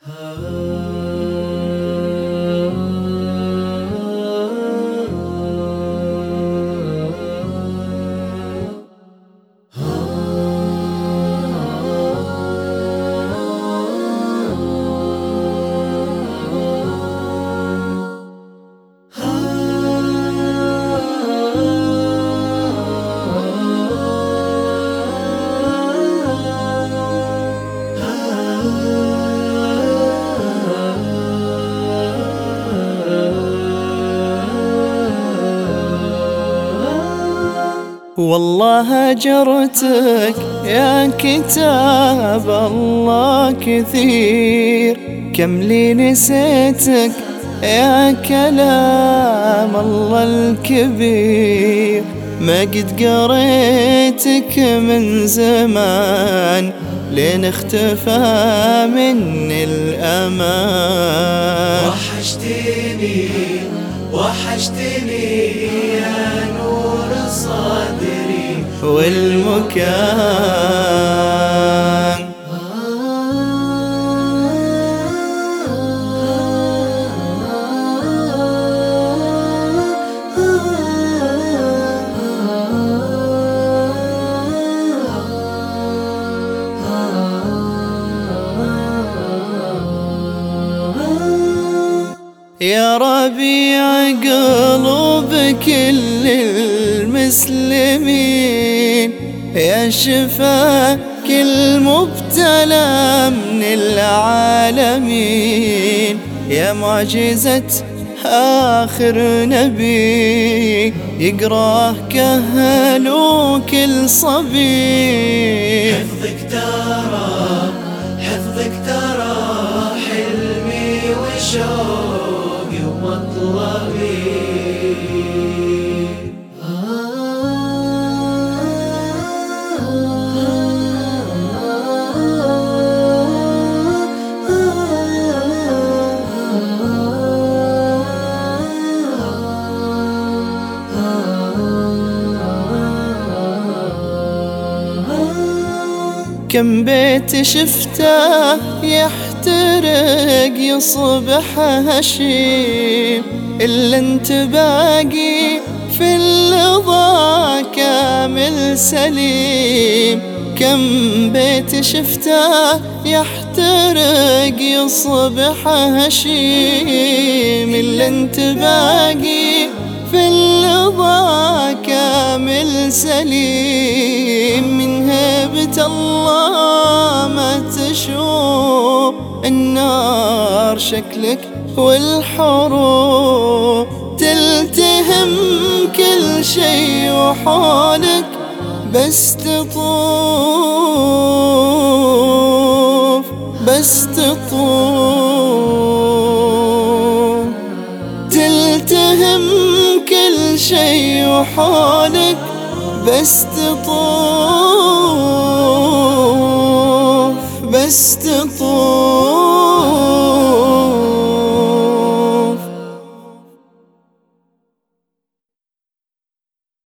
والله هجرتك يا كتاب الله كثير، كم لي نسيتك يا كلام الله الكبير. ما قد قريتك من زمان لين اختفى مني الأمان. وحشتني وحشتني يا نور صدري والمكان. يا ربيع قلوب كل المسلمين، يا شفاء كل مبتلى من العالمين، يا معجزة آخر نبي يقرأه كهل وكل صبي. حفظك ترى حلمي وشوقي ومطلبي. كم بيت شفته يحترق يصبح هشيم، إلا انت باقي في اللظى كامل سليم. كم بيت شفته يحترق يصبح هشيم، إلا انت باقي في اللظى كامل سليم. من هيبة الله ما تشوف النار شكلك والحروب، تلتهم كل شي وحولك بس تطوف بس تطوف. تلتهم كل شي وحولك بس تطوف بس تطوف.